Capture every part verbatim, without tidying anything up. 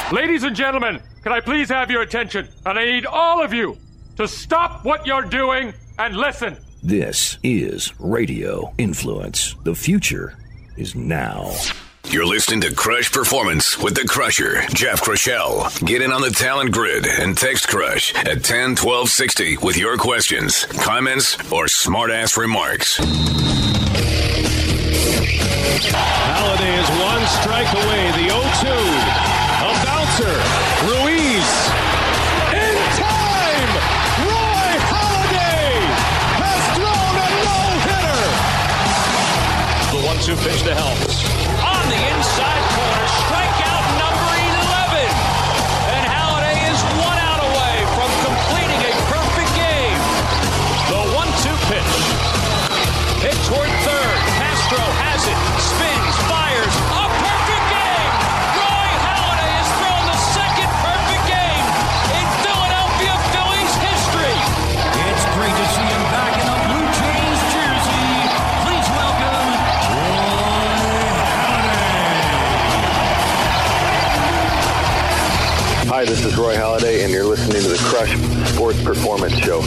Ladies and gentlemen, can I please have your attention? And I need all of you to stop what you're doing and listen. This is Radio Influence. The future is now. You're listening to Crush Performance with the Crusher, Jeff Crushell. Get in on the talent grid and text Crush at ten twelve sixty with your questions, comments, or smart-ass remarks. Halladay is one strike away. The oh two. A bouncer. Ruiz. In time! Roy Halladay has thrown a no-hitter. The one two pitch to Helms. On the inside corner, strikeout number eleven. And Halladay is one out away from completing a perfect game. The one two pitch. Hit toward third. Castro has it. Spins, fires. A perfect game. Roy Halladay has thrown the second perfect game in Philadelphia Phillies history. It's great to see him back in a Blue Jays jersey. Please welcome Roy Halladay. Hi, this is Roy Halladay, and you're listening to the Crush Sports Performance Show.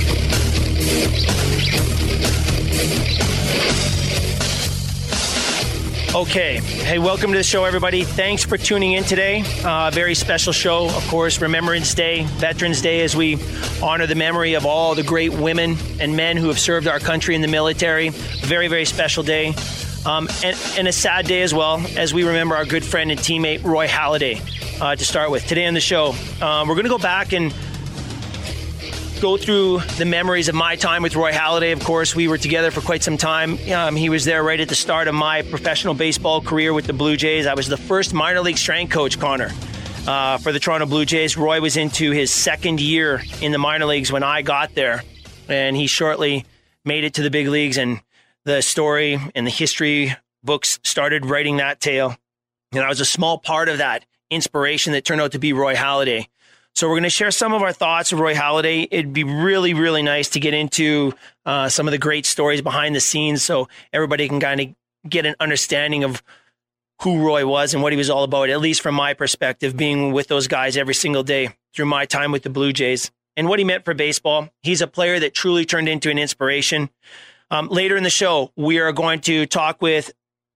Okay. Hey, welcome to the show, everybody. Thanks for tuning in today. Uh, very special show, of course, Remembrance Day, Veterans Day, as we honor the memory of all the great women and men who have served our country in the military. Very, very special day. Um, and, and a sad day as well, as we remember our good friend and teammate, Roy Halladay, uh, to start with. Today on the show, um, we're going to go back and go through the memories of my time with Roy Halladay. Of course, we were together for quite some time. Um, he was there right at the start of my professional baseball career with the Blue Jays. I was the first minor league strength coach, Connor, uh, for the Toronto Blue Jays. Roy was into his second year in the minor leagues when I got there, and he shortly made it to the big leagues, and the story and the history books started writing that tale. And I was a small part of that inspiration that turned out to be Roy Halladay. So we're going to share some of our thoughts of Roy Halladay. It'd be really, really nice to get into uh, some of the great stories behind the scenes so everybody can kind of get an understanding of who Roy was and what he was all about, at least from my perspective, being with those guys every single day through my time with the Blue Jays and what he meant for baseball. He's a player that truly turned into an inspiration. Um, later in the show, we are going to talk with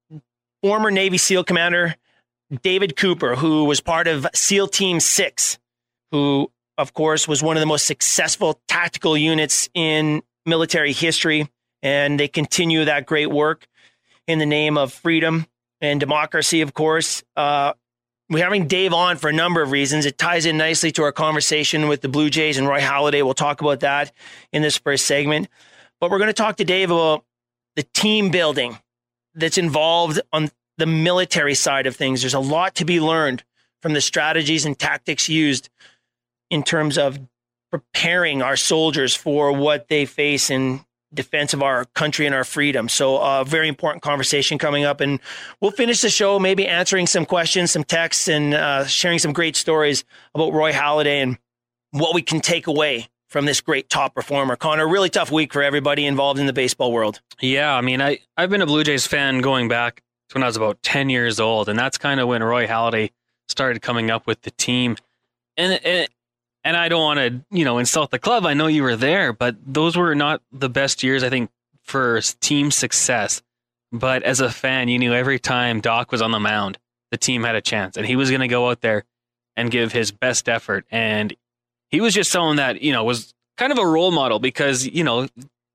former Navy SEAL Commander David Cooper, who was part of SEAL Team six, who, of course, was one of the most successful tactical units in military history. And they continue that great work in the name of freedom and democracy, of course. Uh, we're having Dave on for a number of reasons. It ties in nicely to our conversation with the Blue Jays and Roy Halladay. We'll talk about that in this first segment. But we're going to talk to Dave about the team building that's involved on the military side of things. There's a lot to be learned from the strategies and tactics used in terms of preparing our soldiers for what they face in defense of our country and our freedom. So a uh, very important conversation coming up. And we'll finish the show maybe answering some questions, some texts, and uh, sharing some great stories about Roy Halladay and what we can take away from this great top performer. Connor, really tough week for everybody involved in the baseball world. Yeah, I mean, I, I've been a Blue Jays fan going back to when I was about ten years old, and that's kind of when Roy Halladay started coming up with the team. And, and And I don't want to, you know, insult the club. I know you were there, but those were not the best years, I think, for team success. But as a fan, you knew every time Doc was on the mound, the team had a chance. And he was going to go out there and give his best effort. And he was just someone that, you know, was kind of a role model because, you know,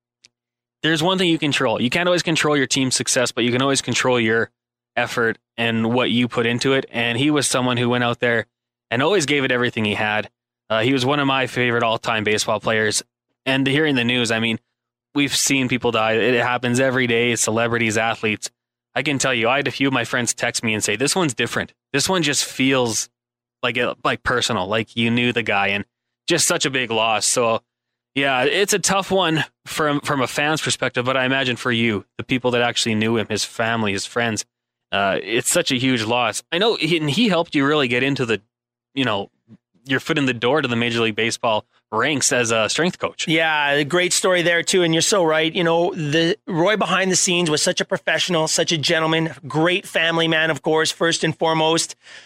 there's one thing you control. You can't always control your team's success, but you can always control your effort and what you put into it. And he was someone who went out there and always gave it everything he had. Uh, he was one of my favorite all-time baseball players. And hearing the news, I mean, we've seen people die. It happens every day, celebrities, athletes. I can tell you, I had a few of my friends text me and say, this one's different. This one just feels like it, like personal, like you knew the guy, and just such a big loss. So, yeah, it's a tough one from, from a fan's perspective, but I imagine for you, the people that actually knew him, his family, his friends, uh, it's such a huge loss. I know he, and he helped you really get into the, you know, your foot in the door to the Major League Baseball ranks as a strength coach. Yeah, a great story there too. And you're so right. You know, the Roy behind the scenes was such a professional, such a gentleman, great family man, of course, first and foremost.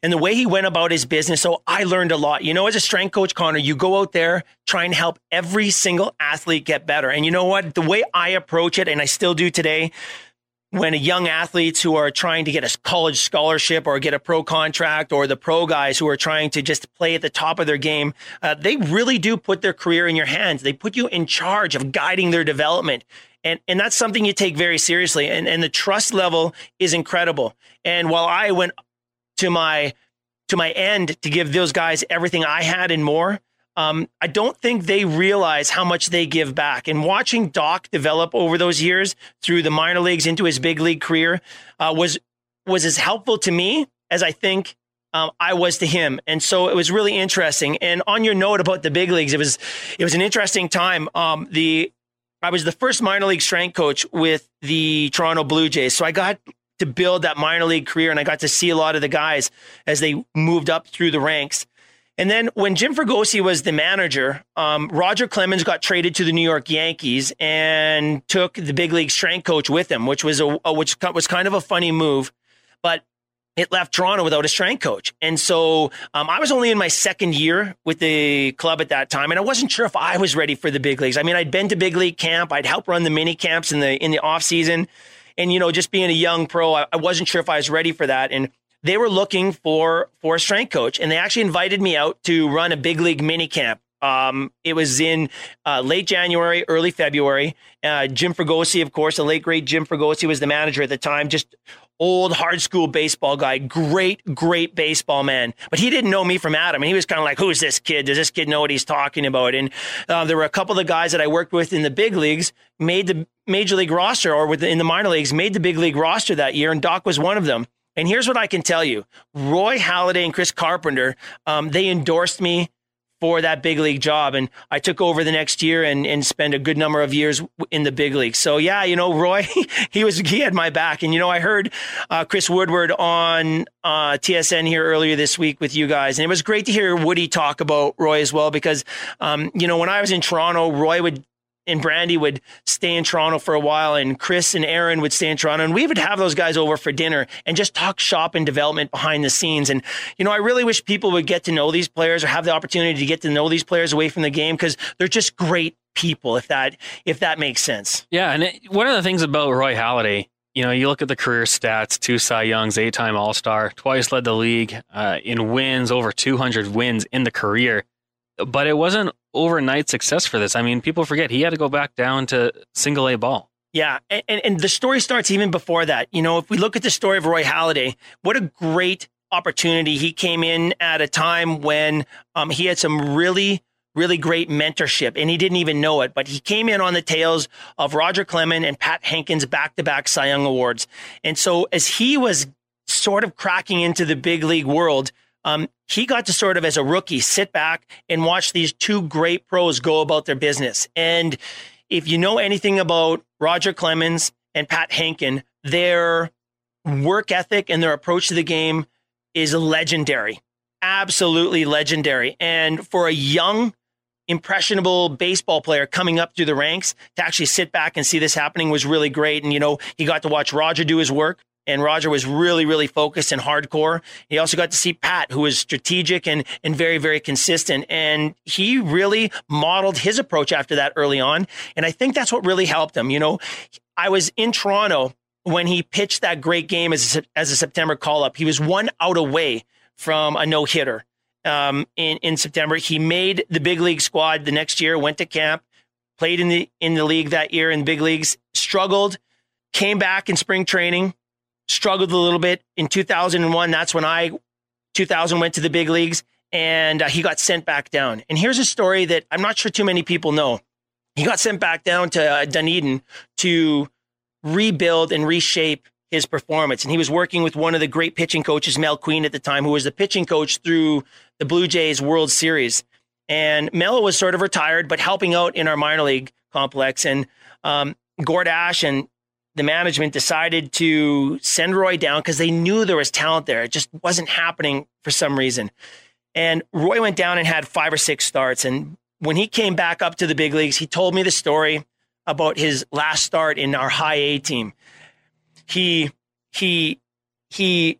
and the way he went about his business. So I learned a lot. You know, as a strength coach, Connor, you go out there trying to help every single athlete get better. And you know what? The way I approach it, and I still do today, when a young athletes who are trying to get a college scholarship or get a pro contract, or the pro guys who are trying to just play at the top of their game, uh, they really do put their career in your hands. They put you in charge of guiding their development. And and that's something you take very seriously. And, and the trust level is incredible. And while I went to my to my end to give those guys everything I had and more, Um, I don't think they realize how much they give back. And watching Doc develop over those years through the minor leagues into his big league career uh, was was as helpful to me as I think um, I was to him. And so it was really interesting. And on your note about the big leagues, it was it was an interesting time. Um, the I was the first minor league strength coach with the Toronto Blue Jays, so I got to build that minor league career, and I got to see a lot of the guys as they moved up through the ranks. And then when Jim Fregosi was the manager, um, Roger Clemens got traded to the New York Yankees and took the big league strength coach with him, which was a, a which was kind of a funny move, but it left Toronto without a strength coach. And so um, I was only in my second year with the club at that time, and I wasn't sure if I was ready for the big leagues. I mean, I'd been to big league camp, I'd helped run the mini camps in the in the off season, and you know, just being a young pro, I, I wasn't sure if I was ready for that. And they were looking for, for a strength coach, and they actually invited me out to run a big league mini camp. Um, it was in uh, late January, early February. Uh, Jim Fregosi, of course, the late great Jim Fregosi was the manager at the time. Just old hard school baseball guy, great, great baseball man. But he didn't know me from Adam, and he was kind of like, "Who's this kid? Does this kid know what he's talking about?" And uh, there were a couple of the guys that I worked with in the big leagues made the major league roster, or within the minor leagues made the big league roster that year, and Doc was one of them. And here's what I can tell you. Roy Halladay and Chris Carpenter, um, they endorsed me for that big league job. And I took over the next year and, and spent a good number of years in the big league. So, yeah, you know, Roy, he was he had my back. And, you know, I heard uh, Chris Woodward on uh, T S N here earlier this week with you guys. And it was great to hear Woody talk about Roy as well, because, um, you know, when I was in Toronto, Roy would and Brandy would stay in Toronto for a while, and Chris and Aaron would stay in Toronto, and we would have those guys over for dinner and just talk shop and development behind the scenes. And, you know, I really wish people would get to know these players, or have the opportunity to get to know these players away from the game, because they're just great people, if that, if that makes sense. Yeah. And it, one of the things about Roy Halladay, you know, you look at the career stats, two Cy Youngs, eight-time All-Star, twice led the league uh, in wins, over two hundred wins in the career. But it wasn't overnight success for this. I mean, people forget he had to go back down to single A ball. Yeah, and, and, and the story starts even before that. You know, if we look at the story of Roy Halladay, what a great opportunity. He came in at a time when um, he had some really, really great mentorship, and he didn't even know it. But he came in on the tails of Roger Clemens and Pat Hankins back-to-back Cy Young Awards. And so as he was sort of cracking into the big league world, Um, he got to sort of, as a rookie, sit back and watch these two great pros go about their business. And if you know anything about Roger Clemens and Pat Hankin, their work ethic and their approach to the game is legendary, absolutely legendary. And for a young, impressionable baseball player coming up through the ranks, to actually sit back and see this happening was really great. And, you know, he got to watch Roger do his work. And Roger was really, really focused and hardcore. He also got to see Pat, who was strategic and, and very, very consistent. And he really modeled his approach after that early on. And I think that's what really helped him. You know, I was in Toronto when he pitched that great game as a, as a September call-up. He was one out away from a no-hitter um, in, in September. He made the big league squad the next year, went to camp, played in the in the league that year in the big leagues, struggled, came back in spring training, struggled a little bit in two thousand one. That's when I, two thousand, went to the big leagues, and uh, he got sent back down. And here's a story that I'm not sure too many people know. He got sent back down to uh, Dunedin to rebuild and reshape his performance. And he was working with one of the great pitching coaches, Mel Queen at the time, who was the pitching coach through the Blue Jays World Series. And Mel was sort of retired, but helping out in our minor league complex. And um, Gord Ash and the management decided to send Roy down because they knew there was talent there. It just wasn't happening for some reason. And Roy went down and had five or six starts. And when he came back up to the big leagues, he told me the story about his last start in our high A team. He, he, he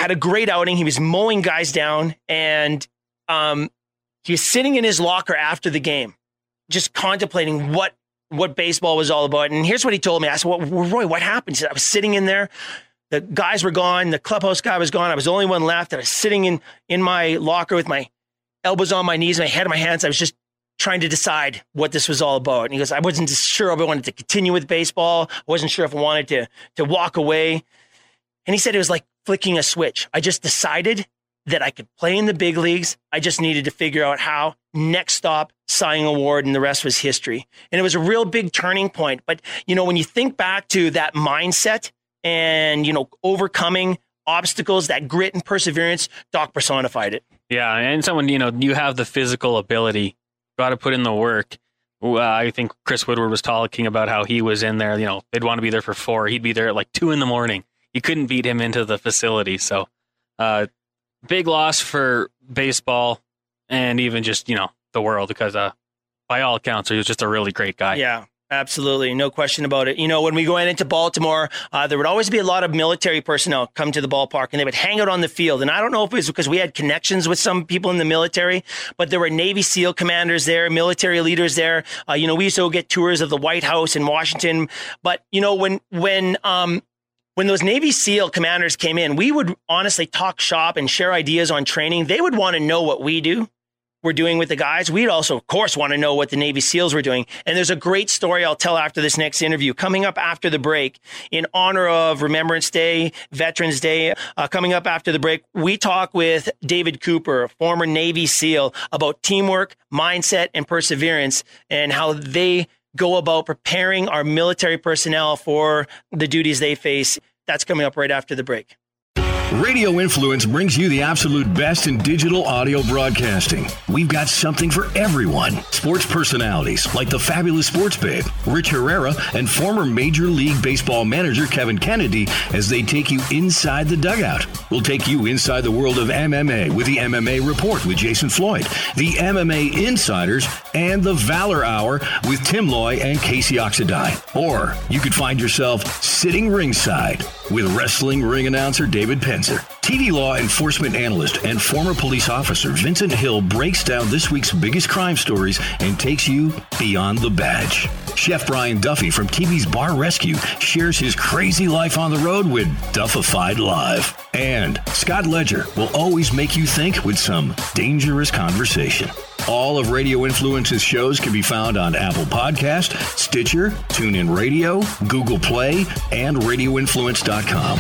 had a great outing. He was mowing guys down, and um, he was sitting in his locker after the game, just contemplating what what baseball was all about. And here's what he told me. I said, well, Roy, what happened? He said, I was sitting in there. The guys were gone. The clubhouse guy was gone. I was the only one left. And I was sitting in, in my locker with my elbows on my knees, my head on my hands. I was just trying to decide what this was all about. And he goes, I wasn't sure if I wanted to continue with baseball. I wasn't sure if I wanted to, to walk away. And he said it was like flicking a switch. I just decided that I could play in the big leagues. I just needed to figure out how. Next stop, Cy Young Award, and the rest was history. And it was a real big turning point. But, you know, when you think back to that mindset and, you know, overcoming obstacles, that grit and perseverance, Doc personified it. Yeah, and someone, you know, you have the physical ability, got to put in the work. Uh, I think Chris Woodward was talking about how he was in there, you know, they'd want to be there for four. He'd be there at like two in the morning. You couldn't beat him into the facility. So, uh, big loss for baseball and even just, you know, the world, because uh, by all accounts, he was just a really great guy. Yeah, absolutely. No question about it. You know, when we go into Baltimore, uh, there would always be a lot of military personnel come to the ballpark, and they would hang out on the field. And I don't know if it was because we had connections with some people in the military, but there were Navy SEAL commanders there, military leaders there. Uh, you know, we used to go get tours of the White House in Washington. But, you know, when, when, um, When those Navy SEAL commanders came in, we would honestly talk shop and share ideas on training. They would want to know what we do, we're doing with the guys. We'd also, of course, want to know what the Navy SEALs were doing. And there's a great story I'll tell after this next interview. Coming up after the break, in honor of Remembrance Day, Veterans Day, uh, coming up after the break, we talk with David Cooper, a former Navy SEAL, about teamwork, mindset, and perseverance, and how they go about preparing our military personnel for the duties they face. That's coming up right after the break. Radio Influence brings you the absolute best in digital audio broadcasting. We've got something for everyone. Sports personalities like the fabulous Sports Babe, Rich Herrera, and former Major League Baseball manager Kevin Kennedy as they take you inside the dugout. We'll take you inside the world of M M A with the M M A Report with Jason Floyd, the M M A Insiders, and the Valor Hour with Tim Loy and Casey Oxidine. Or you could find yourself sitting ringside with wrestling ring announcer David Penzer. T V law enforcement analyst and former police officer Vincent Hill breaks down this week's biggest crime stories and takes you beyond the badge. Chef Brian Duffy from T V's Bar Rescue shares his crazy life on the road with Duffified Live. And Scott Ledger will always make you think with some dangerous conversation. All of Radio Influence's shows can be found on Apple Podcast, Stitcher, TuneIn Radio, Google Play, and radio influence dot com.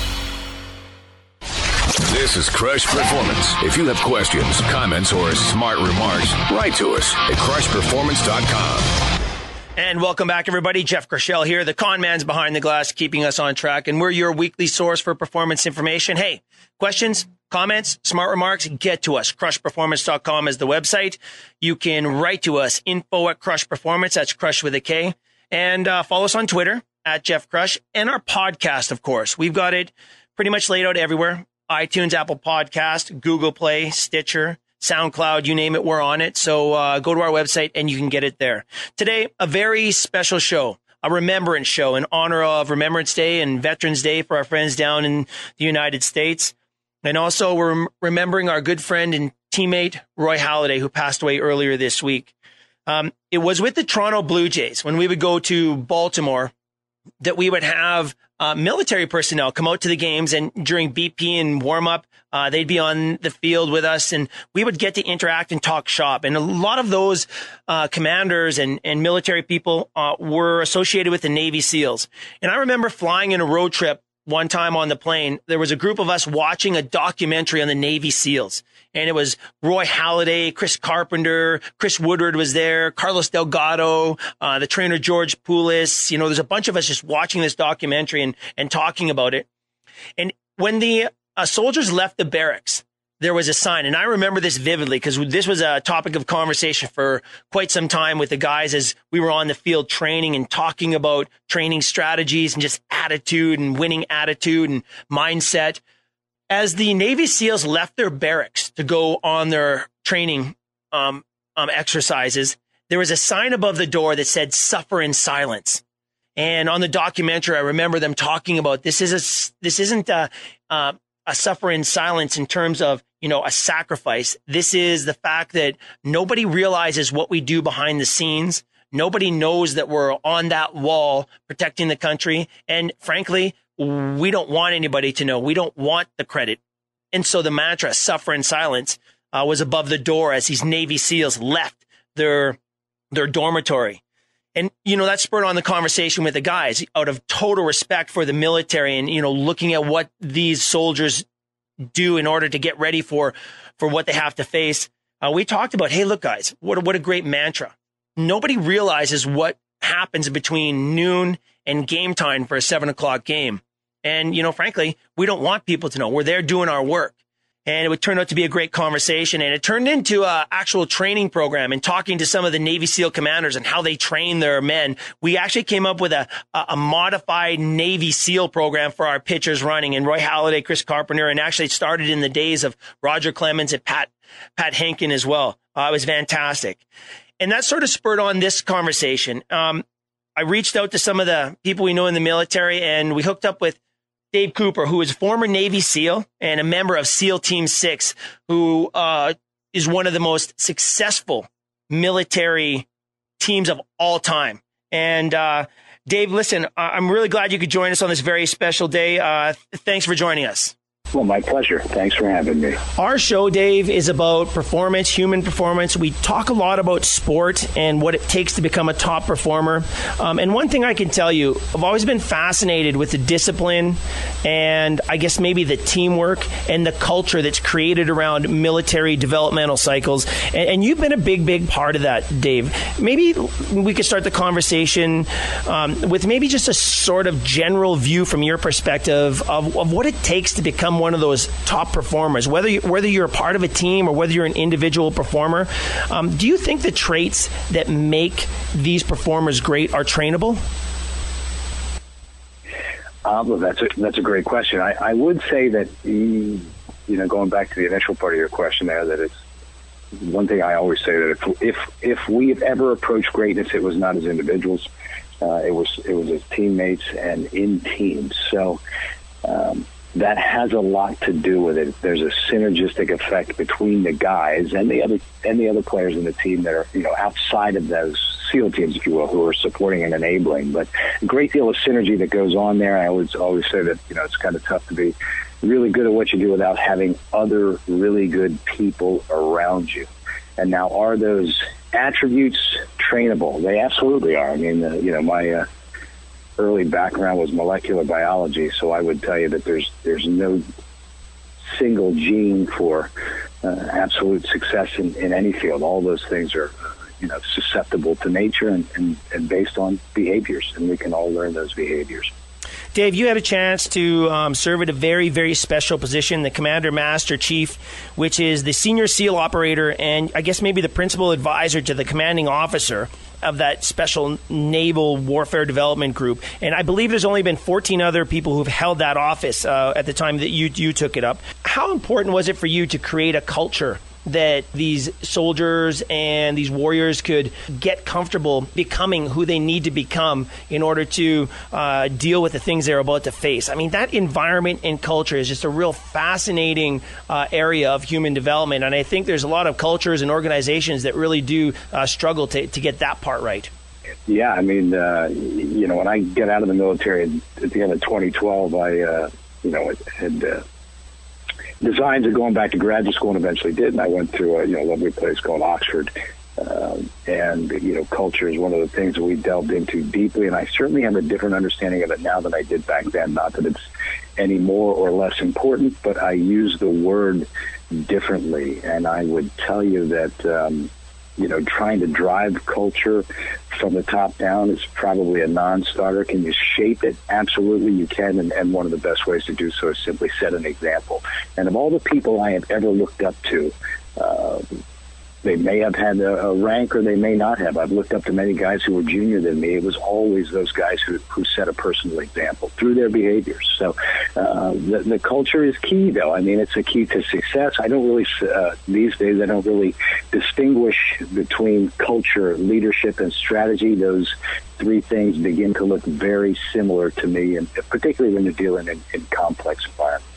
This is Crush Performance. If you have questions, comments, or smart remarks, write to us at crush performance dot com. And welcome back, everybody. Jeff Crushell here, the con man's behind the glass, keeping us on track. And we're your weekly source for performance information. Hey, questions, comments, smart remarks, get to us. crush performance dot com is the website. You can write to us, info at Crush Performance. That's Crush with a K. And uh, follow us on Twitter, at Jeff Crush. And our podcast, of course. We've got it pretty much laid out everywhere. iTunes, Apple Podcast, Google Play, Stitcher, SoundCloud, you name it, we're on it. So uh, go to our website and you can get it there. Today, a very special show, a remembrance show in honor of Remembrance Day and Veterans Day for our friends down in the United States. And also we're remembering our good friend and teammate, Roy Halladay, who passed away earlier this week. Um, it was with the Toronto Blue Jays when we would go to Baltimore that we would have uh, military personnel come out to the games, and during B P and warm up, uh, they'd be on the field with us, and we would get to interact and talk shop. And a lot of those uh, commanders and, and military people uh, were associated with the Navy SEALs. And I remember flying in a road trip one time on the plane. There was a group of us watching a documentary on the Navy SEALs. And it was Roy Halladay, Chris Carpenter, Chris Woodward was there, Carlos Delgado, uh, the trainer George Poulis. You know, there's a bunch of us just watching this documentary and, and talking about it. And when the uh, soldiers left the barracks, there was a sign. And I remember this vividly because this was a topic of conversation for quite some time with the guys as we were on the field training and talking about training strategies and just attitude and winning attitude and mindset. As the Navy SEALs left their barracks to go on their training um, um, exercises, there was a sign above the door that said, "Suffer in silence." And on the documentary, I remember them talking about this is a, this isn't a, uh, a suffer in silence in terms of, you know, a sacrifice. This is the fact that nobody realizes what we do behind the scenes. Nobody knows that we're on that wall protecting the country. And frankly, we don't want anybody to know. We don't want the credit. And so the mantra, suffer in silence, uh, was above the door as these Navy SEALs left their their dormitory. And, you know, that spurred on the conversation with the guys out of total respect for the military and, you know, looking at what these soldiers do in order to get ready for, for what they have to face. Uh, we talked about, hey, look, guys, what, what a great mantra. Nobody realizes what happens between noon and game time for a seven o'clock game. And, you know, frankly, we don't want people to know. We're there doing our work. And it would turn out to be a great conversation. And it turned into an actual training program and talking to some of the Navy SEAL commanders and how they train their men. We actually came up with a, a modified Navy SEAL program for our pitchers running. And Roy Halladay, Chris Carpenter, and actually it started in the days of Roger Clemens and Pat, Pat Henkin as well. Uh, it was fantastic. And that sort of spurred on this conversation. Um, I reached out to some of the people we know in the military, and we hooked up with Dave Cooper, who is a former Navy SEAL and a member of SEAL Team six, who uh, is one of the most successful military teams of all time. And uh, Dave, listen, I'm really glad you could join us on this very special day. Uh, thanks for joining us. Well, my pleasure. Thanks for having me. Our show, Dave, is about performance, human performance. We talk a lot about sport and what it takes to become a top performer. Um, and one thing I can tell you, I've always been fascinated with the discipline and I guess maybe the teamwork and the culture that's created around military developmental cycles. And, and you've been a big, big part of that, Dave. Maybe we could start the conversation um, with maybe just a sort of general view from your perspective of, of what it takes to become one of those top performers, whether you, whether you're a part of a team or whether you're an individual performer. Um, do you think the traits that make these performers great are trainable? Uh, well, that's a, that's a great question. I, I would say that, you know, going back to the initial part of your question there, that it's one thing I always say that if if, if we have ever approached greatness, it was not as individuals. Uh, it was it was as teammates and in teams. So um, that has a lot to do with it. There's a synergistic effect between the guys and the other and the other players in the team that are, you know, outside of those SEAL teams, if you will, who are supporting and enabling. But a great deal of synergy that goes on there. I always always say that, you know, it's kind of tough to be really good at what you do without having other really good people around you. And now, are those attributes trainable? They absolutely are. I mean, uh, you know, my uh, early background was molecular biology, so I would tell you that there's there's no single gene for uh, absolute success in, in any field. All those things are, you know, susceptible to nature and, and, and based on behaviors, and we can all learn those behaviors. Dave, you had a chance to um, serve at a very, very special position, the Commander Master Chief, which is the senior SEAL operator and I guess maybe the principal advisor to the commanding officer of that special naval warfare development group. And I believe there's only been fourteen other people who've held that office uh, at the time that you, you took it up. How important was it for you to create a culture that these soldiers and these warriors could get comfortable becoming who they need to become in order to uh, deal with the things they're about to face? I mean, that environment and culture is just a real fascinating uh, area of human development. And I think there's a lot of cultures and organizations that really do uh, struggle to, to get that part right. Yeah, I mean, uh, you know, when I got out of the military at the end of twenty twelve, I, uh, you know, had uh, designs of going back to graduate school and eventually did. And I went to a, you know, lovely place called Oxford. Um, and, you know, culture is one of the things that we delved into deeply. And I certainly have a different understanding of it now than I did back then. Not that it's any more or less important, but I use the word differently. And I would tell you that, um, you know, trying to drive culture from the top down is probably a non-starter. Can you shape it? Absolutely, you can. And, and one of the best ways to do so is simply set an example. And of all the people I have ever looked up to, uh, they may have had a, a rank or they may not have. I've looked up to many guys who were junior than me. It was always those guys who, who set a personal example through their behaviors. So uh, the, the culture is key, though. I mean, it's a key to success. I don't really, uh, these days, I don't really distinguish between culture, leadership, and strategy. Those three things begin to look very similar to me, and particularly when you're dealing in, in complex environments.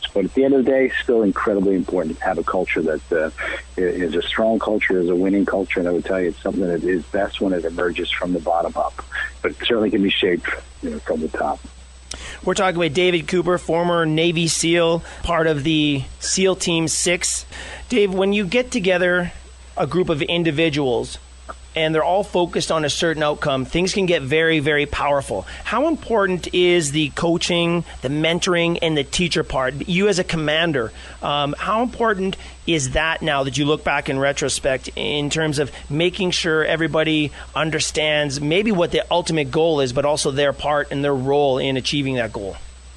But at the end of the day, still incredibly important to have a culture that uh, is a strong culture, is a winning culture. And I would tell you it's something that is best when it emerges from the bottom up. But it certainly can be shaped, you know, from the top. We're talking with David Cooper, former Navy SEAL, part of the SEAL Team six. Dave, when you get together a group of individuals and they're all focused on a certain outcome, things can get very, very powerful. How important is the coaching, the mentoring, and the teacher part? You as a commander, um, how important is that now that you look back in retrospect in terms of making sure everybody understands maybe what the ultimate goal is, but also their part and their role in achieving that goal?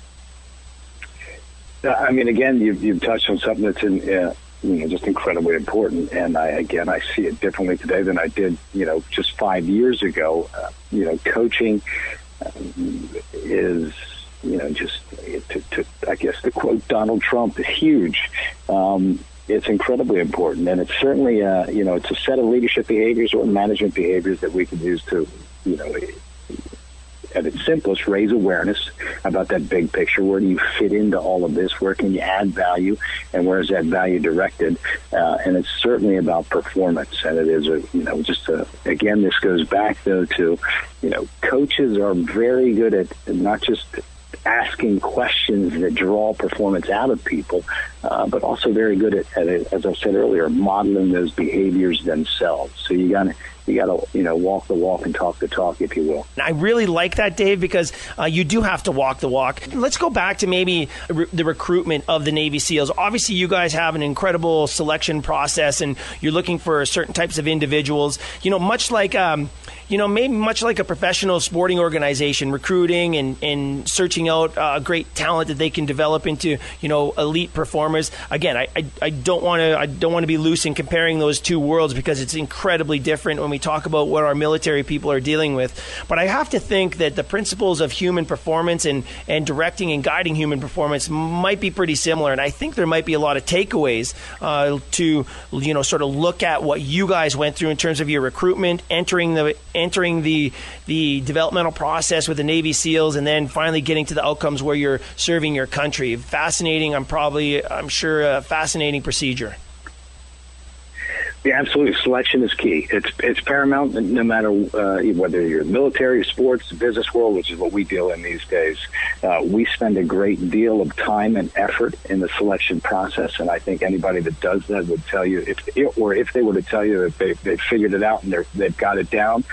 I mean, again, you've, you've touched on something that's in, uh, you know, just incredibly important. And I, again, I see it differently today than I did, you know, just five years ago. Uh, you know, coaching um, is, you know, just, to, to, I guess, to quote Donald Trump, is huge. Um, it's incredibly important. And it's certainly, uh, you know, it's a set of leadership behaviors or management behaviors that we can use to, you know, at its simplest, raise awareness about that big picture. Where do you fit into all of this? Where can you add value? And where is that value directed? Uh, and it's certainly about performance. And it is, a, you know, just a, again, this goes back, though, to, you know, coaches are very good at not just asking questions that draw performance out of people, uh, but also very good at, at it, as I said earlier, modeling those behaviors themselves. So you got to You got to, you know, walk the walk and talk the talk, if you will. I really like that, Dave, because uh, you do have to walk the walk. Let's go back to maybe re- the recruitment of the Navy SEALs. Obviously, you guys have an incredible selection process, and you're looking for certain types of individuals. You know, much like, um, you know, maybe much like a professional sporting organization, recruiting and, and searching out uh, great talent that they can develop into, you know, elite performers. Again, I, I, I don't want to I don't want to be loose in comparing those two worlds because it's incredibly different when we talk about what our military people are dealing with. But I have to think that the principles of human performance and, and directing and guiding human performance might be pretty similar. And I think there might be a lot of takeaways uh, to, you know, sort of look at what you guys went through in terms of your recruitment, entering the entering the the developmental process with the Navy SEALs, and then finally getting to the outcomes where you're serving your country. Fascinating. I'm probably, I'm sure, a fascinating procedure. Yeah, absolutely. Selection is key. It's it's paramount, no matter uh, whether you're military, sports, business world, which is what we deal in these days. Uh, we spend a great deal of time and effort in the selection process, and I think anybody that does that would tell you, if or if they were to tell you that they they figured it out and they're, they've got it down,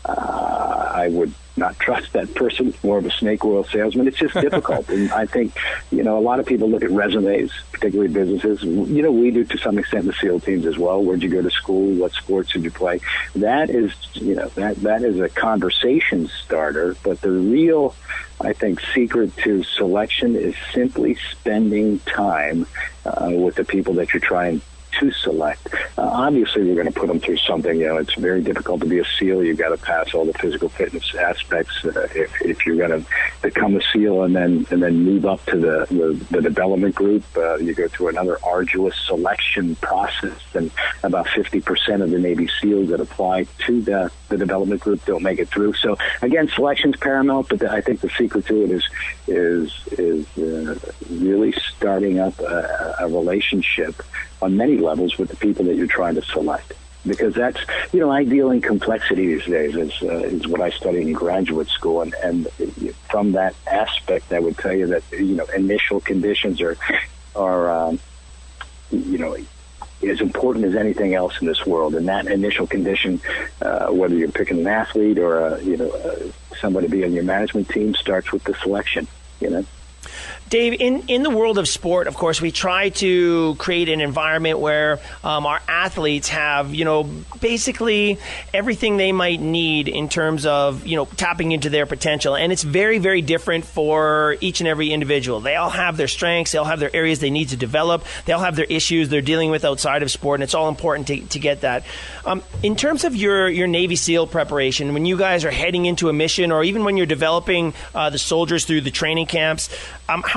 uh, I would not trust that person. It's more of a snake oil salesman. It's just difficult. And I think, you know, a lot of people look at resumes, particularly businesses. You know, we do to some extent in the SEAL teams as well. Where'd you go to school? What sports did you play? That is, you know, that that is a conversation starter. But the real, I think, secret to selection is simply spending time uh, with the people that you're trying to select. Uh, obviously, we're going to put them through something. You know, it's very difficult to be a SEAL. You've got to pass all the physical fitness aspects. Uh, if, if you're going to become a SEAL and then and then move up to the the, the development group, uh, you go through another arduous selection process. And about fifty percent of the Navy SEALs that apply to the, the development group don't make it through. So again, selection's paramount. But the, I think the secret to it is is is uh, really starting up a, a relationship on many levels with the people that you're trying to select, because that's, you know, I deal in complexity these days. Is uh, is what I studied in graduate school, and, and from that aspect, I would tell you that, you know, initial conditions are are um, you know, as important as anything else in this world. And that initial condition, uh, whether you're picking an athlete or a, you know uh, somebody to be on your management team, starts with the selection. You know. Dave, in, in the world of sport, of course, we try to create an environment where um, our athletes have, you know, basically everything they might need in terms of, you know, tapping into their potential. And it's very, very different for each and every individual. They all have their strengths. They all have their areas they need to develop. They all have their issues they're dealing with outside of sport, and it's all important to, to get that. Um, in terms of your, your Navy SEAL preparation, when you guys are heading into a mission, or even when you're developing uh, the soldiers through the training camps, um, how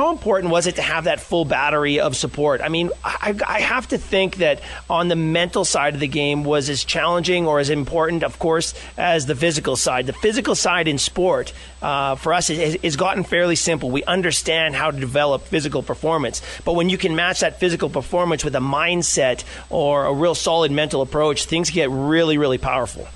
how important was it to have that full battery of support? I mean, I, I have to think that on the mental side of the game was as challenging or as important, of course, as the physical side. The physical side in sport, uh, for us, has, has gotten fairly simple. We understand how to develop physical performance. But when you can match that physical performance with a mindset or a real solid mental approach, things get really, really powerful.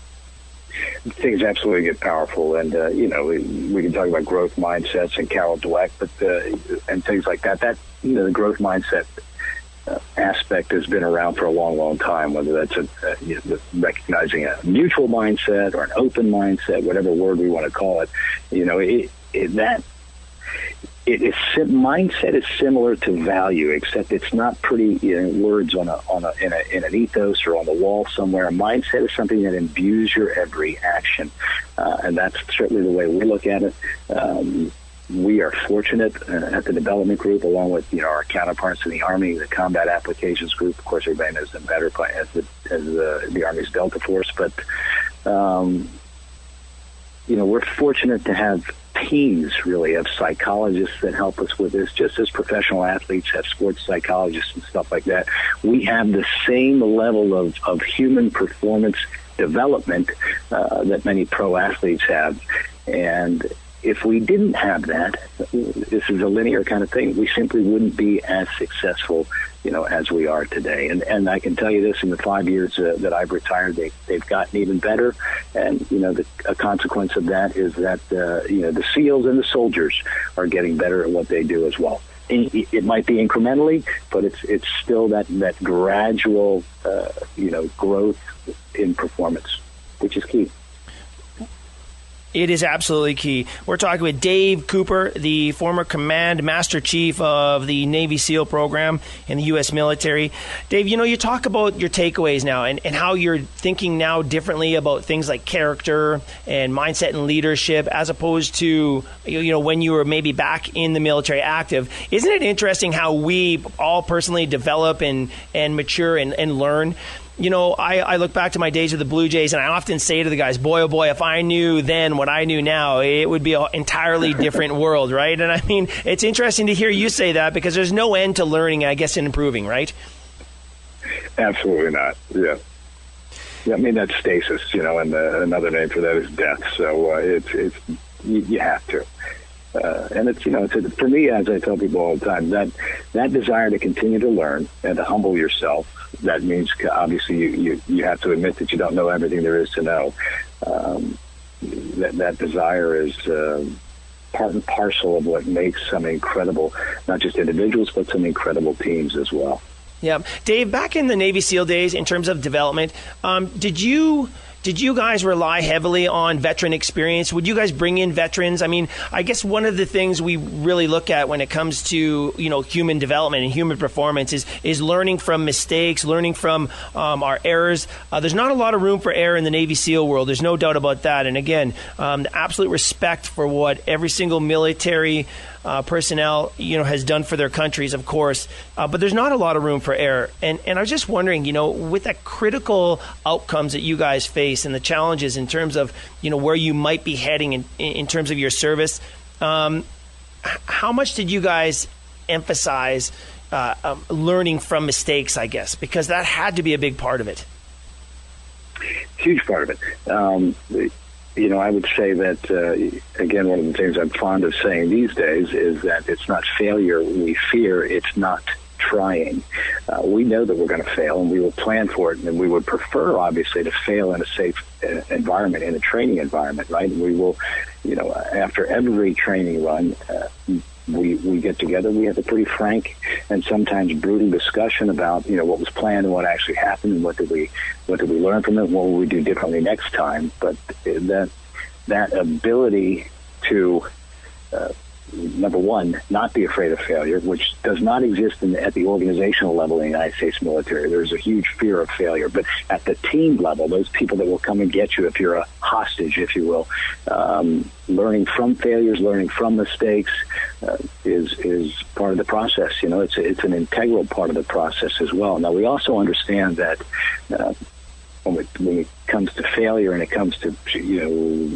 Things absolutely get powerful, and uh, you know we, we can talk about growth mindsets and Carol Dweck, but uh, and things like that. That you know the growth mindset uh, aspect has been around for a long, long time. Whether that's a, uh, you know, recognizing a mutual mindset or an open mindset, whatever word we want to call it, you know it, it, that. It is mindset is similar to value, except it's not pretty you know, words on a on a in, a in an ethos or on the wall somewhere. A mindset is something that imbues your every action, uh, and that's certainly the way we look at it. Um, we are fortunate uh, at the development group, along with you know our counterparts in the Army, the Combat Applications Group. Of course, everybody knows them better as the as the, the Army's Delta Force, but um, you know we're fortunate to have teams really of psychologists that help us with this, just as professional athletes have sports psychologists and stuff like that. We have the same level of, of human performance development uh, that many pro athletes have. And if we didn't have that, this is a linear kind of thing, we simply wouldn't be as successful, you know, as we are today. And and I can tell you this, in the five years uh, that I've retired, they, they've gotten even better. And, you know, the, a consequence of that is that, uh, you know, the SEALs and the soldiers are getting better at what they do as well. It, it might be incrementally, but it's it's still that, that gradual, uh, you know, growth in performance, which is key. It is absolutely key. We're talking with Dave Cooper, the former Command Master Chief of the Navy SEAL program in the U S military. Dave, you know, you talk about your takeaways now and, and how you're thinking now differently about things like character and mindset and leadership as opposed to, you know, when you were maybe back in the military active. Isn't it interesting how we all personally develop and, and mature and, and learn? You know, I, I look back to my days with the Blue Jays, and I often say to the guys, boy, oh boy, if I knew then what I knew now, it would be an entirely different world, right? And I mean, it's interesting to hear you say that because there's no end to learning, I guess, and improving, right? Absolutely not, yeah. yeah I mean, that's stasis, you know, and uh, another name for that is death. So uh, it's, it's you, you have to. Uh, and it's, you know, it's a, for me, as I tell people all the time, that that desire to continue to learn and to humble yourself, that means obviously you, you, you have to admit that you don't know everything there is to know. Um, that, that desire is uh, part and parcel of what makes some incredible, not just individuals, but some incredible teams as well. Yeah. Dave, back in the Navy SEAL days, in terms of development, um, did you... Did you guys rely heavily on veteran experience? Would you guys bring in veterans? I mean, I guess one of the things we really look at when it comes to, you know, human development and human performance is is learning from mistakes, learning from um, our errors. Uh, there's not a lot of room for error in the Navy SEAL world. There's no doubt about that. And again, um, the absolute respect for what every single military Uh, personnel, you know, has done for their countries, of course, uh, but there's not a lot of room for error. And and I was just wondering, you know, with the critical outcomes that you guys face and the challenges in terms of, you know, where you might be heading in, in terms of your service, um, how much did you guys emphasize uh, um, learning from mistakes, I guess, because that had to be a big part of it? Huge part of it. Um, You know, I would say that, uh, again, one of the things I'm fond of saying these days is that it's not failure we fear, it's not trying. Uh, we know that we're going to fail, and we will plan for it, and we would prefer, obviously, to fail in a safe uh, environment, in a training environment, right? And we will, you know, after every training run, uh, we, we get together, we have a pretty frank and sometimes brutal discussion about, you know, what was planned and what actually happened, and what did we what did we learn from it, what will we do differently next time. But that that ability to, uh, number one, not be afraid of failure, which does not exist in, at the organizational level in the United States military. There's a huge fear of failure. But at the team level, those people that will come and get you if you're a hostage, if you will, um, learning from failures, learning from mistakes uh, is is part of the process. You know, it's it's an integral part of the process as well. Now, we also understand that uh, when, it, when it comes to failure and it comes to, you know,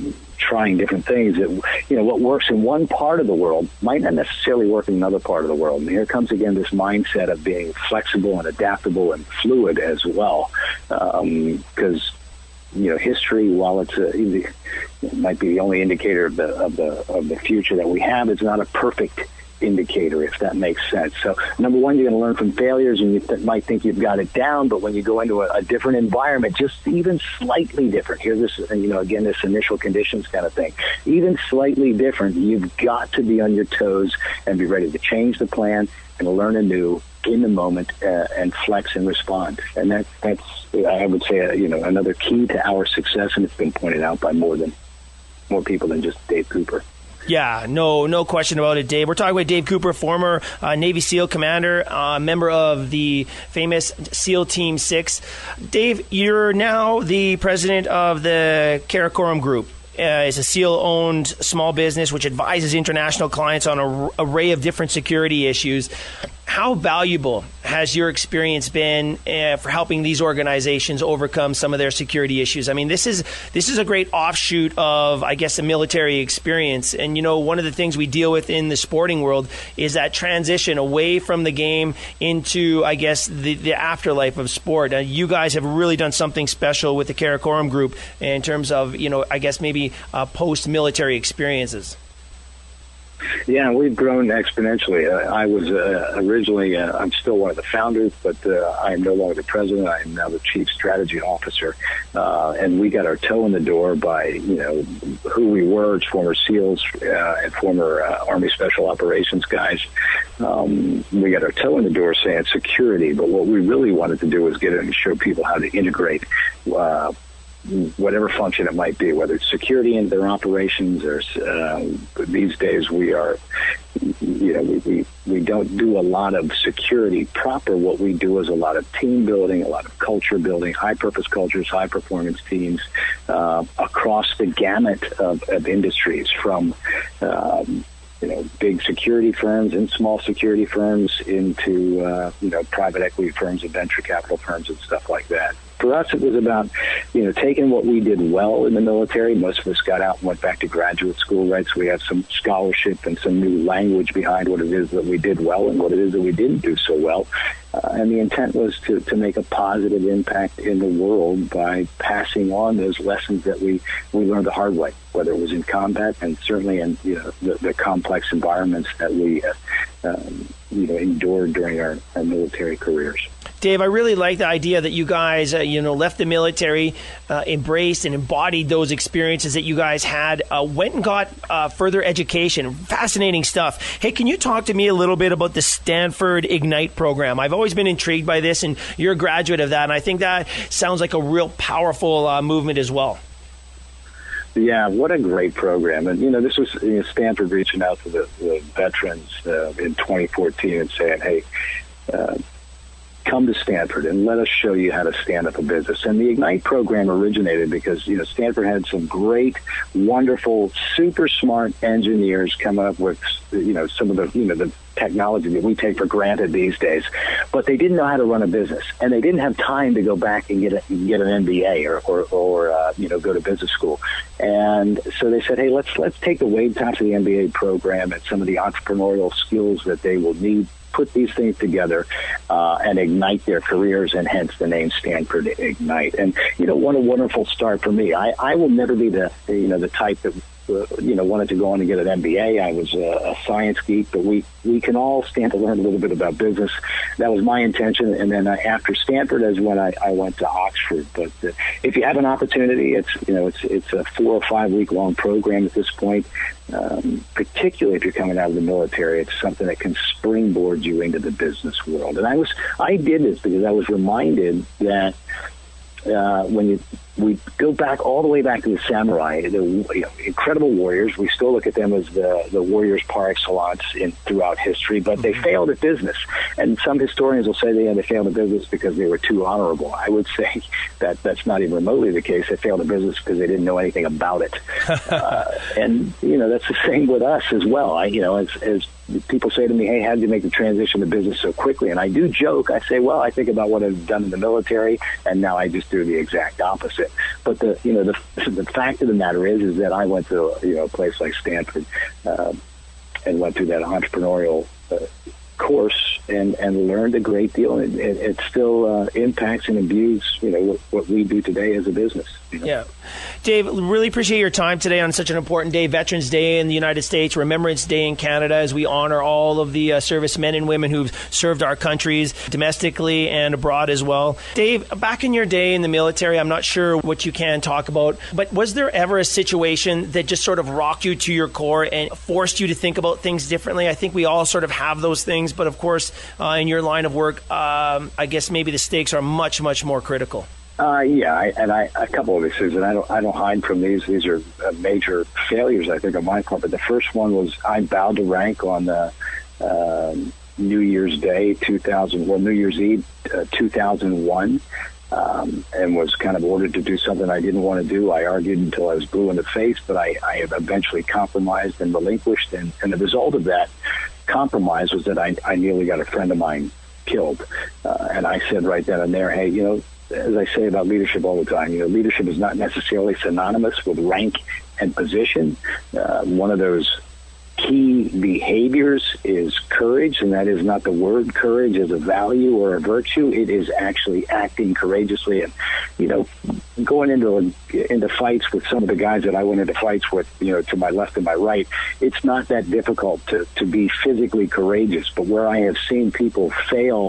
trying different things. That, you know, what works in one part of the world might not necessarily work in another part of the world. And here comes again this mindset of being flexible and adaptable and fluid as well, because um, you know, history, while it's a, it might be the only indicator of the of the of the future that we have, it's not a perfect indicator, if that makes sense. So number one, you're going to learn from failures, and you th- might think you've got it down, but when you go into a, a different environment, just even slightly different, here's this, you know, again, this initial conditions kind of thing, even slightly different, you've got to be on your toes and be ready to change the plan and learn anew in the moment uh, and flex and respond. And that, that's, I would say, uh, you know, another key to our success, and it's been pointed out by more than more people than just Dave Cooper. Yeah, no no question about it, Dave. We're talking about Dave Cooper, former uh, Navy SEAL commander, uh, member of the famous SEAL Team six. Dave, you're now the president of the Karakoram Group. Uh, it's a SEAL-owned small business which advises international clients on an array of different security issues. How valuable has your experience been uh, for helping these organizations overcome some of their security issues? I mean, this is this is a great offshoot of, I guess, a military experience. And, you know, one of the things we deal with in the sporting world is that transition away from the game into, I guess, the, the afterlife of sport. Uh, you guys have really done something special with the Karakoram Group in terms of, you know, I guess maybe uh, post-military experiences. Yeah, we've grown exponentially. Uh, I was uh, originally, uh, I'm still one of the founders, but uh, I am no longer the president. I am now the chief strategy officer. Uh, and we got our toe in the door by, you know, who we were as former SEALs uh, and former uh, Army Special Operations guys. Um, we got our toe in the door saying security, but what we really wanted to do was get in and show people how to integrate uh whatever function it might be, whether it's security in their operations or uh, these days we are, you know, we, we, we don't do a lot of security proper. What we do is a lot of team building, a lot of culture building, high-purpose cultures, high-performance teams uh, across the gamut of, of industries from, um, you know, big security firms and small security firms into, uh, you know, private equity firms and venture capital firms and stuff like that. For us, it was about, you know, taking what we did well in the military. Most of us got out and went back to graduate school, right? So we have some scholarship and some new language behind what it is that we did well and what it is that we didn't do so well. Uh, and the intent was to, to make a positive impact in the world by passing on those lessons that we, we learned the hard way, whether it was in combat and certainly in, you know, the, the complex environments that we, uh, um, you know, endured during our, our military careers. Dave, I really like the idea that you guys, uh, you know, left the military, uh, embraced and embodied those experiences that you guys had, uh, went and got uh, further education. Fascinating stuff. Hey, can you talk to me a little bit about the Stanford Ignite program? I've always been intrigued by this, and you're a graduate of that, and I think that sounds like a real powerful uh, movement as well. Yeah, what a great program. And, you know, this was you know, Stanford reaching out to the, the veterans uh, in twenty fourteen and saying, hey, uh, come to Stanford and let us show you how to stand up a business. And the Ignite program originated because, you know, Stanford had some great, wonderful, super smart engineers come up with, you know, some of the, you know, the technology that we take for granted these days, but they didn't know how to run a business, and they didn't have time to go back and get a, get an M B A or, or, or uh, you know, go to business school. And so they said, hey, let's let's take the weight off of the M B A program and some of the entrepreneurial skills that they will need, put these things together uh, and ignite their careers, and hence the name Stanford Ignite. And, you know, what a wonderful start for me. I, I will never be the, you know, the type that, uh, you know, wanted to go on and get an M B A. I was a, a science geek, but we, we can all stand to learn a little bit about business. That was my intention. And then uh, after Stanford is when I, I went to Oxford. But uh, if you have an opportunity, it's, you know, it's, it's a four or five week long program at this point. Um, particularly if you're coming out of the military, it's something that can springboard you into the business world. And I was, I did this because I was reminded that uh, when you, we go back all the way back to the samurai, the you know, incredible warriors. We still look at them as the, the warriors par excellence in throughout history, but they failed at business. And some historians will say they, they failed at business because they were too honorable. I would say that that's not even remotely the case. They failed at business because they didn't know anything about it. uh, and, you know, that's the same with us as well. I, you know, as, as people say to me, hey, how did you make the transition to business so quickly? And I do joke. I say, well, I think about what I've done in the military, and now I just do the exact opposite. But the, you know, the the fact of the matter is, is that I went to, you know, a place like Stanford uh, and went through that entrepreneurial uh, course and, and learned a great deal. And it, it still uh, impacts and imbues, you know, what, what we do today as a business. You know? Yeah. Dave, really appreciate your time today on such an important day, Veterans Day in the United States, Remembrance Day in Canada, as we honor all of the uh, servicemen and women who've served our countries domestically and abroad as well. Dave, back in your day in the military, I'm not sure what you can talk about, but was there ever a situation that just sort of rocked you to your core and forced you to think about things differently? I think we all sort of have those things, but of course, uh, in your line of work, um, I guess maybe the stakes are much, much more critical. Uh, yeah, I, and I a couple of issues, and I don't I don't hide from these. These are uh, major failures, I think, on my part. But the first one was I bowed to rank on uh, uh, New Year's Day, two thousand. Well, New Year's Eve, uh, two thousand one, um, and was kind of ordered to do something I didn't want to do. I argued until I was blue in the face, but I, I eventually compromised and relinquished. And, and the result of that compromise was that I, I nearly got a friend of mine killed. Uh, and I said right then and there, hey, you know, as I say about leadership all the time, you know, leadership is not necessarily synonymous with rank and position. Uh, one of those key behaviors is courage, and that is not the word courage as a value or a virtue. It is actually acting courageously. And, you know, going into into fights with some of the guys that I went into fights with, you know, to my left and my right, it's not that difficult to, to be physically courageous. But where I have seen people fail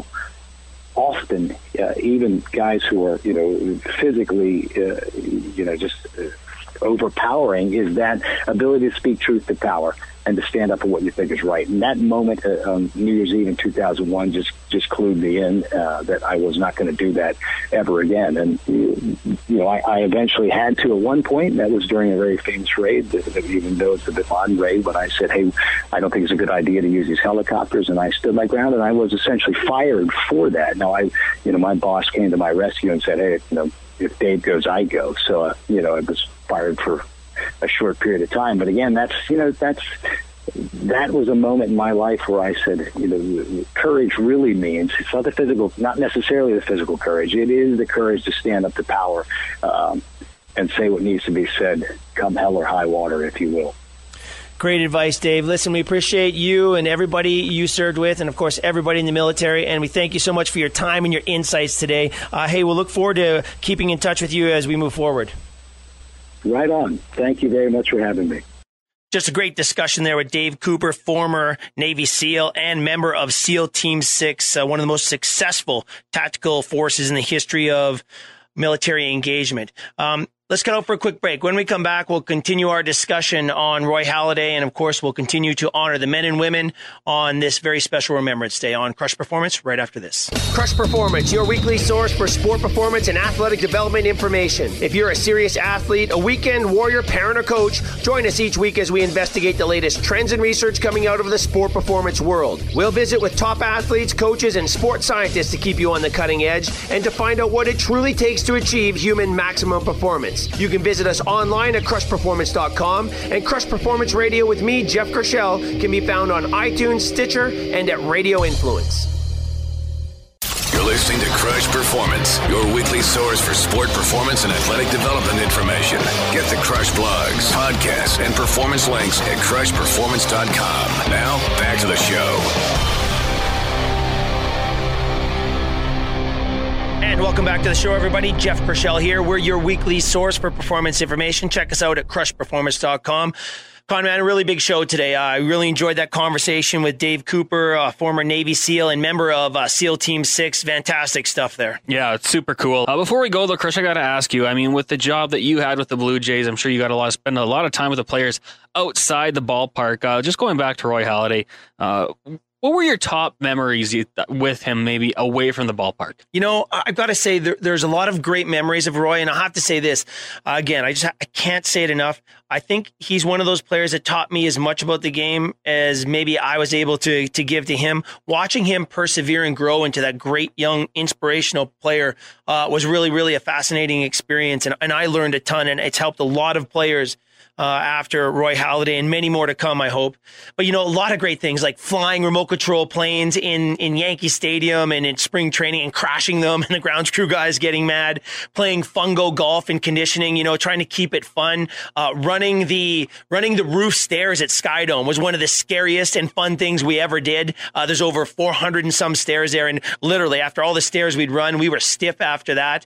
often, uh, even guys who are, you know, physically, uh, you know, just uh, overpowering, is that ability to speak truth to power and to stand up for what you think is right. And that moment uh, on New Year's Eve in two thousand one just, just clued me in uh, that I was not going to do that ever again. And, you know, I, I eventually had to at one point, and that was during a very famous raid, that, that even though it's a bit odd raid, but I said, hey, I don't think it's a good idea to use these helicopters. And I stood my ground, and I was essentially fired for that. Now, I, you know, my boss came to my rescue and said, hey, you know, if Dave goes, I go. So, uh, you know, I was fired for a short period of time. But again, that's, you know, that's, that was a moment in my life where I said, you know, courage really means, it's not the physical, not necessarily the physical courage. It is the courage to stand up to power um, and say what needs to be said, come hell or high water, if you will. Great advice, Dave. Listen, we appreciate you and everybody you served with, and of course, everybody in the military. And we thank you so much for your time and your insights today. Uh, hey, we'll look forward to keeping in touch with you as we move forward. Right on. Thank you very much for having me. Just a great discussion there with Dave Cooper, former Navy SEAL and member of SEAL Team six, uh, one of the most successful tactical forces in the history of military engagement. Um, let's cut out for a quick break. When we come back, we'll continue our discussion on Roy Halladay, and of course, we'll continue to honor the men and women on this very special Remembrance Day on Crush Performance right after this. Crush Performance, your weekly source for sport performance and athletic development information. If you're a serious athlete, a weekend warrior, parent, or coach, join us each week as we investigate the latest trends and research coming out of the sport performance world. We'll visit with top athletes, coaches, and sports scientists to keep you on the cutting edge and to find out what it truly takes to achieve human maximum performance. You can visit us online at crush performance dot com, and Crush Performance Radio with me, Jeff Kershell, can be found on iTunes, Stitcher, and at Radio Influence. You're listening to Crush Performance, your weekly source for sport performance and athletic development information. Get the Crush blogs, podcasts, and performance links at crush performance dot com. Now, back to the show. And welcome back to the show, everybody. Jeff Kershell here. We're your weekly source for performance information. Check us out at crush performance dot com. Conman, a really big show today. Uh, I really enjoyed that conversation with Dave Cooper, a former Navy SEAL and member of uh, SEAL Team six. Fantastic stuff there. Yeah, it's super cool. Uh, before we go, though, Chris, I got to ask you, I mean, with the job that you had with the Blue Jays, I'm sure you got a lot, spend a lot of time with the players outside the ballpark. Uh, just going back to Roy Halladay, uh, what were your top memories with him, maybe away from the ballpark? You know, I've got to say there, there's a lot of great memories of Roy, and I have to say this uh, again. I just I can't say it enough. I think he's one of those players that taught me as much about the game as maybe I was able to to give to him. Watching him persevere and grow into that great young inspirational player uh, was really, really a fascinating experience, and, and I learned a ton, and it's helped a lot of players uh, after Roy Halladay, and many more to come, I hope. But, you know, a lot of great things like flying remote control planes in, in Yankee Stadium and in spring training and crashing them and the grounds crew guys getting mad, playing fungo golf and conditioning, you know, trying to keep it fun. Uh, running the running the roof stairs at Skydome was one of the scariest and fun things we ever did. Uh, there's over four hundred and some stairs there. And literally after all the stairs we'd run, we were stiff after that.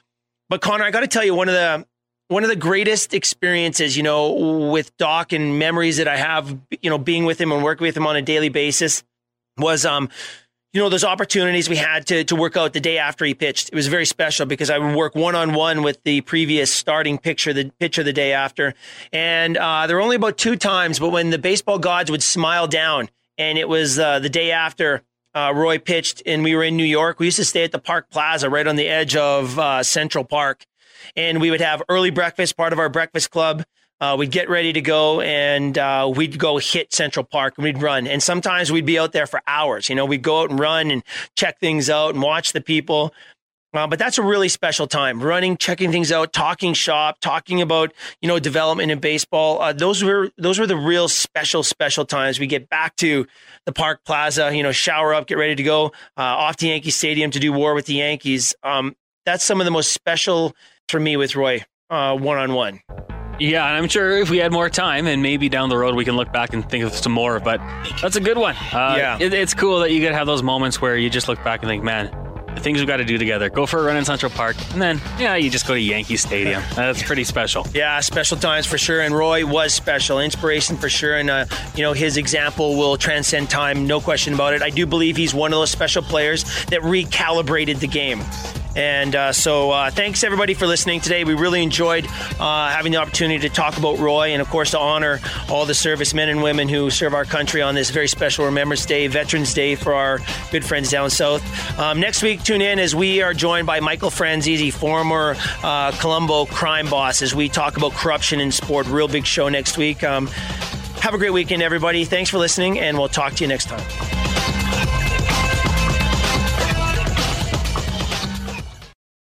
But Connor, I got to tell you, one of the One of the greatest experiences, you know, with Doc and memories that I have, you know, being with him and working with him on a daily basis was, um, you know, those opportunities we had to to work out the day after he pitched. It was very special because I would work one-on-one with the previous starting pitcher, the pitcher the day after. And uh, there were only about two times, but when the baseball gods would smile down, and it was uh, the day after uh, Roy pitched and we were in New York, we used to stay at the Park Plaza right on the edge of uh, Central Park. And we would have early breakfast, part of our breakfast club. Uh, we'd get ready to go, and uh, we'd go hit Central Park, and we'd run. And sometimes we'd be out there for hours. You know, we'd go out and run and check things out and watch the people. Uh, but that's a really special time, running, checking things out, talking shop, talking about, you know, development in baseball. Uh, those were those were the real special, special times. We get back to the Park Plaza, you know, shower up, get ready to go uh, off to Yankee Stadium to do war with the Yankees. Um, that's some of the most special for me with Roy, uh, one-on-one. Yeah, and I'm sure if we had more time and maybe down the road we can look back and think of some more, but that's a good one. Uh, yeah. It, it's cool that you get to have those moments where you just look back and think, man, the things we've got to do together. Go for a run in Central Park, and then, yeah, you just go to Yankee Stadium. That's pretty special. Yeah, special times for sure, and Roy was special. Inspiration for sure, and, uh, you know, his example will transcend time, no question about it. I do believe he's one of those special players that recalibrated the game. And uh, so uh, thanks, everybody, for listening today. We really enjoyed uh, having the opportunity to talk about Roy and, of course, to honor all the servicemen and women who serve our country on this very special Remembrance Day, Veterans Day for our good friends down south. Um, next week, tune in as we are joined by Michael Franzese, former uh, Colombo crime boss, as we talk about corruption in sport. Real big show next week. Um, have a great weekend, everybody. Thanks for listening, and we'll talk to you next time.